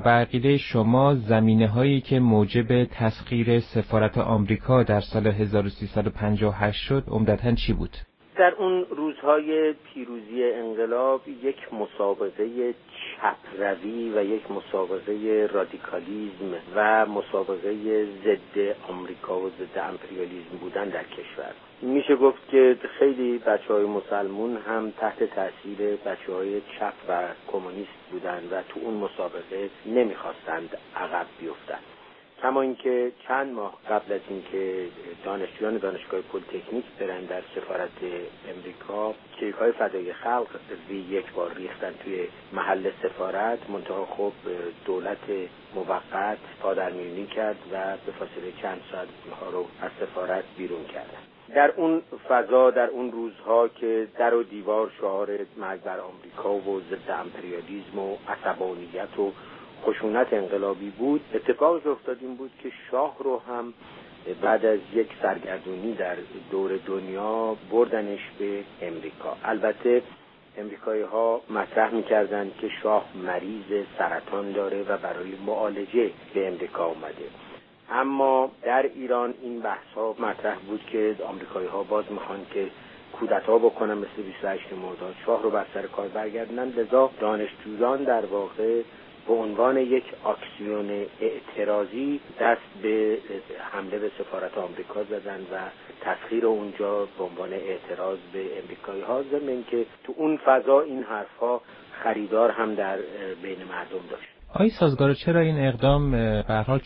به عقیده شما زمینه‌هایی که موجب تسخیر سفارت آمریکا در سال 1358 شد عمدتاً چی بود؟ در اون روزهای پیروزی انقلاب یک مسابقه چپروی و یک مسابقه رادیکالیزم و مسابقه ضد آمریکا و ضد امپریالیسم بودن در کشور. میشه گفت که خیلی بچه‌های مسلمون هم تحت تاثیر بچه‌های چپ و کمونیست بودن و تو اون مسابقه نمیخواستند عقب بیفتند. کما اینکه چند ماه قبل از اینکه دانشجویان دانشگاه پلی‌تکنیک برن در سفارت امریکا، کیک‌های فدای خلق یک بار ریختن توی محل سفارت، منتها خب دولت موقت پادرمیونی کرد و به فاصله چند ساعت اونها رو از سفارت بیرون کردن. در اون فضا، در اون روزها که در و دیوار شعار مرگ بر آمریکا و ضد امپریالیسم و عصبانیت و خشونت انقلابی بود، اتفاقی که افتاد این بود که شاه رو هم بعد از یک سرگردونی در دور دنیا بردنش به امریکا. البته امریکایی ها مطرح می‌کردند که شاه مریض سرطان داره و برای معالجه به امریکا اومده، اما در ایران این بحث ها مطرح بود که آمریکایی ها باز میخوان که کودتا بکنن مثل 28 مرداد، شاه رو بر سر کار برگردونن. لذا دانشجویان در واقع به عنوان یک اکسیون اعتراضی دست به حمله به سفارت آمریکا زدن و تسخیر اونجا به عنوان اعتراض به امریکایی ها، ضمن که تو اون فضا این حرفها خریدار هم در بین مردم داشت. آقای سازگارا، چرا این اقدام به هر حال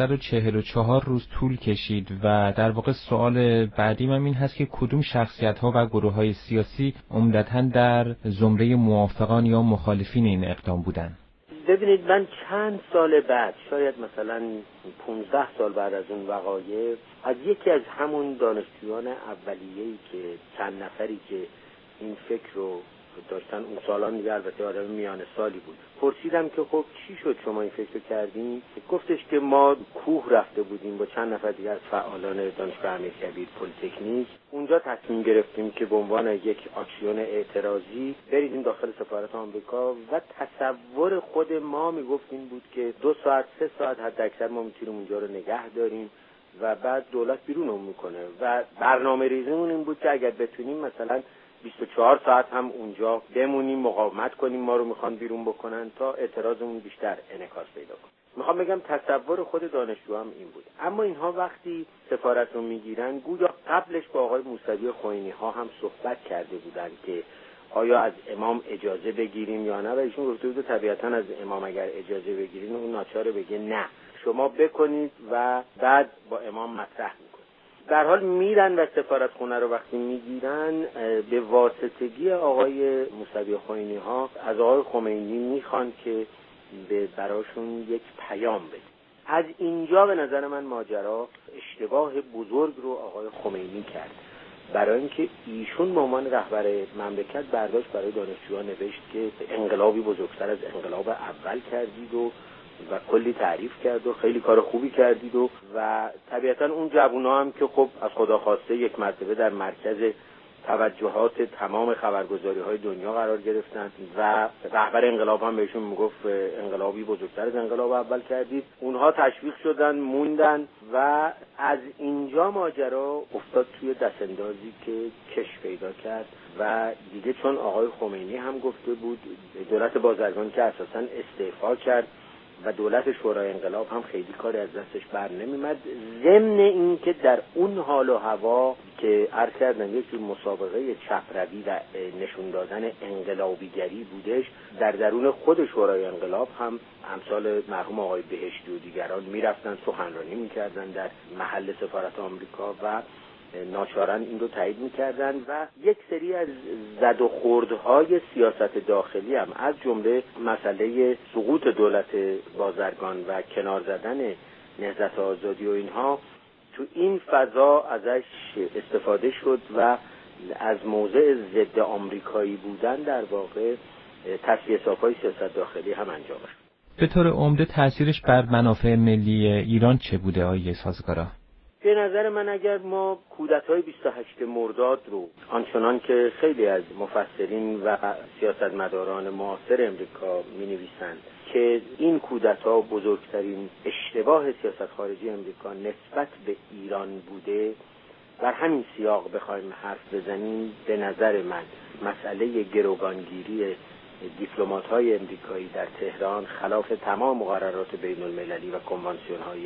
444 روز طول کشید و در واقع سوال بعدیم هم این هست که کدوم شخصیت‌ها و گروه‌های سیاسی عمدتاً در زمره موافقان یا مخالفین این اقدام بودند؟ ببینید، من چند سال بعد، شاید مثلا 15 سال بعد از اون وقایع، از یکی از همون دانشجویان اولیه‌ای که چند نفری که این فکر رو داشتن، اون سالان دیگه البته آدم میانه سالی بود، پرسیدم که خب چی شد شما این فکر رو کردین؟ گفتش که ما کوه رفته بودیم با چند نفر دیگه از فعالان دانشگاه امیرکبیر پلی‌تکنیک، اونجا تصمیم گرفتیم که به عنوان یک اکسیون اعتراضی بریدیم داخل سفارت آمریکا و تصور خود ما میگفت این بود که 2 ساعت 3 ساعت حد اکثر ما میتونیم اونجا رو نگه داریم و بعد دولت بیرونمون میکنه و برنامه ریزیمون این بود که اگر بتونیم مثلا 24 ساعت هم اونجا بمونیم، مقاومت کنیم، ما رو میخوان بیرون بکنن تا اعتراضمون بیشتر انعکاس پیدا کنه. میخوام بگم تصور خود دانشجو هم این بود. اما اینها وقتی سفارت رو میگیرن، گویا قبلش با آقای موسوی خوئینی ها هم صحبت کرده بودن که آیا از امام اجازه بگیریم یا نه، و ایشون گفته بود طبیعتا از امام اگر اجازه بگیرین اون ناچاره بگه نه، شما بکنید و بعد با امام مطرح میکنید. در حال میرن و سفارت خونه رو وقتی میگیرن، به واسطگی آقای موسوی خوئینی ها از آقای خمینی میخوان که براشون یک پیام بده. از اینجا به نظر من ماجرا اشتباه بزرگ رو آقای خمینی کرد، برای اینکه ایشون به عنوان رهبر مملکت برداشت برای دانشجویان نوشت که انقلابی بزرگتر از انقلاب اول کردید و کلی تعریف کرد و خیلی کار خوبی کردید و طبیعتا اون جوونا هم که خب از خدا خواسته یک مرتبه در مرکز توجهات تمام خبرگزاری‌های دنیا قرار گرفتن و رهبر انقلاب هم بهشون میگفت انقلابی بزرگتر از انقلاب اول کردید. اونها تشویق شدن، موندن و از اینجا ماجرا افتاد توی دستاندازی که کش پیدا کرد و دیگه چون آقای خمینی هم گفته بود دولت بازرگان که اساساً استعفا کرد و دولت شورای انقلاب هم خیلی کاری از دستش بر نمیمد، ضمن این که در اون حال و هوا که عرض کردن یک جور مسابقه چپروی و نشون دادن انقلابیگری بودش، در درون خود شورای انقلاب هم امثال مرحوم آقای بهشتی و دیگران میرفتن سخنرانی میکردن در محل سفارت آمریکا و ناچارن این رو تایید میکردن و یک سری از زد و خوردهای سیاست داخلی هم از جمله مسئله سقوط دولت بازرگان و کنار زدن نهضت آزادی و اینها تو این فضا ازش استفاده شد و از موضع ضد آمریکایی بودن در واقع تصفیه حساب‌های سیاست داخلی هم انجام شد. به طور عمده تأثیرش بر منافع ملی ایران چه بوده آقای سازگارا؟ به نظر من اگر ما کودتای 28 مرداد رو آنچنان که خیلی از مفسرین و سیاستمداران معاصر امریکا می‌نویسند که این کودتا بزرگترین اشتباه سیاست خارجی امریکا نسبت به ایران بوده، بر همین سیاق بخوایم حرف بزنیم، به نظر من مسئله گروگانگیری دیپلمات‌های امریکایی در تهران خلاف تمام مقررات بین‌المللی و کنوانسیون‌های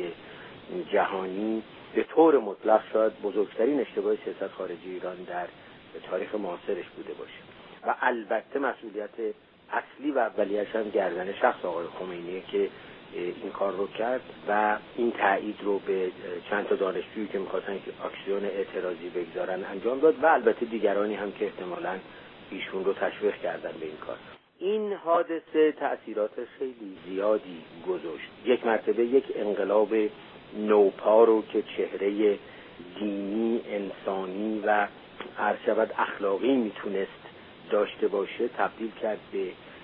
جهانی به طور مطلق شاید بزرگترین اشتباه سیاست خارجی ایران در تاریخ معاصرش بوده باشه و البته مسئولیت اصلی و اولیه‌اش هم گردن شخص آقای خمینی که این کار رو کرد و این تایید رو به چند تا دانشجویی که می‌خواستن اکسیون اعتراضی بگذارن انجام داد و البته دیگرانی هم که احتمالاً ایشون رو تشویق کردن به این کار. این حادثه تأثیرات خیلی زیادی گذاشت. یک مرتبه یک انقلاب نوپا رو که چهره دینی، انسانی و عرض اخلاقی میتونست داشته باشه تبدیل کرد به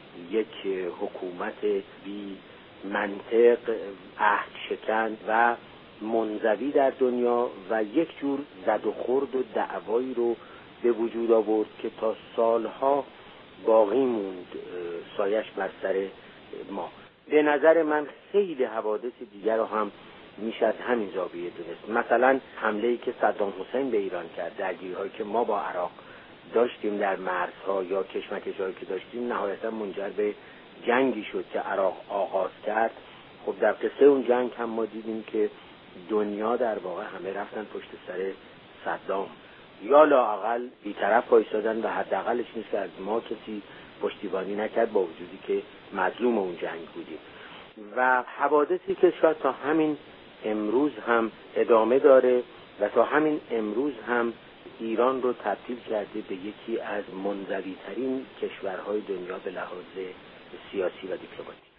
یک حکومت بی منطق، عهد شکن و منزوی در دنیا و یک جور زد و خورد و دعوایی رو به وجود آورد که تا سالها باقی موند سایش بر سر ما. به نظر من خیلی حوادث دیگر رو هم میشه از همین زاویه دونست. مثلا حمله‌ای که صدام حسین به ایران کرد، درگیری‌هایی که ما با عراق داشتیم در مرزها یا کشمکش‌هایی که داشتیم، نهایتا منجر به جنگی شد که عراق آغاز کرد. خب در قصه اون جنگ هم ما دیدیم که دنیا در واقع همه رفتن پشت سر صدام، یا لااقل بی‌طرف وایسادن و حداقلش نیست که از ما کسی پشتیبانی نکرد با وجودی که مظلوم اون جنگ بودیم. و حوادثی که شاید تا همین امروز هم ادامه داره و تا همین امروز هم ایران رو تبدیل کرده به یکی از منزوی‌ترین کشورهای دنیا به لحاظ سیاسی و دیپلماتیک.